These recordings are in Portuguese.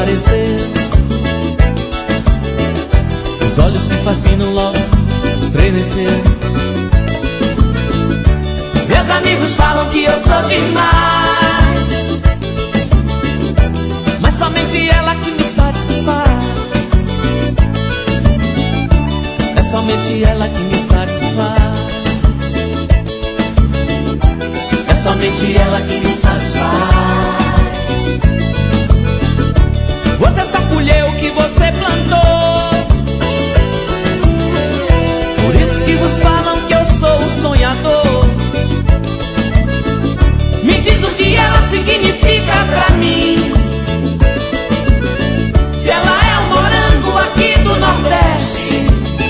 aparecer, os olhos que fascinam logo estremecer. Meus amigos falam que eu sou demais, mas somente ela que me satisfaz. É somente ela que me satisfaz. é somente ela que me satisfaz. Você só colheu o que você plantou, por isso que vos falam que eu sou um sonhador. Me diz o que ela significa pra mim, se ela é um morango aqui do Nordeste.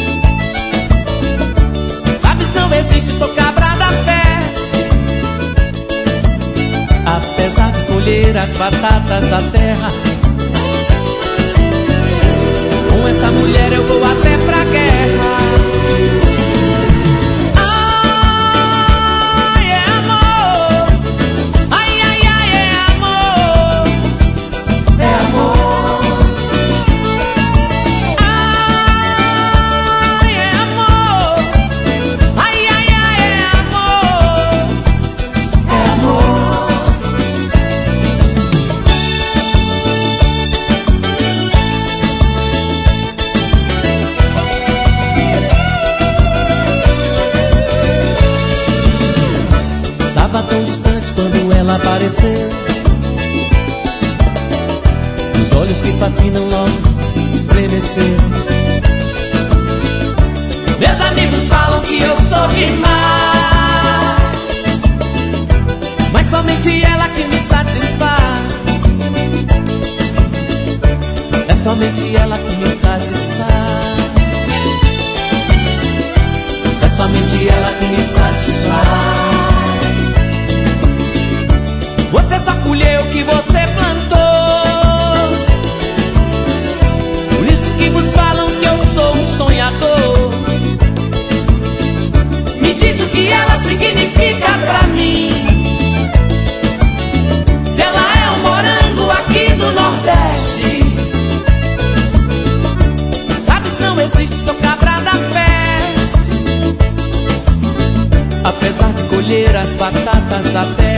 Sabes, não existe, sou cabra da peste. Apesar de colher as batatas da terra, com essa mulher eu vou até pra guerra. Ai, é amor. Ai, ai, ai, é amor. É amor, Ai, é amor. Ai, ai, ai, é amor. é amor. Tava tão distante quando ela apareceu, os olhos que fascinam logo estremeceram. Meus amigos falam que eu sou demais, Mas somente ela que me satisfaz. É somente ela que me satisfaz. é somente ela que me satisfaz. Você só colheu o que você plantou, por isso que vos falam que eu sou um sonhador. Me diz o que ela significa pra mim, se ela é um morango aqui do Nordeste. Sabes, não existe, sou cabra da peste. Apesar de colher as batatas da terra,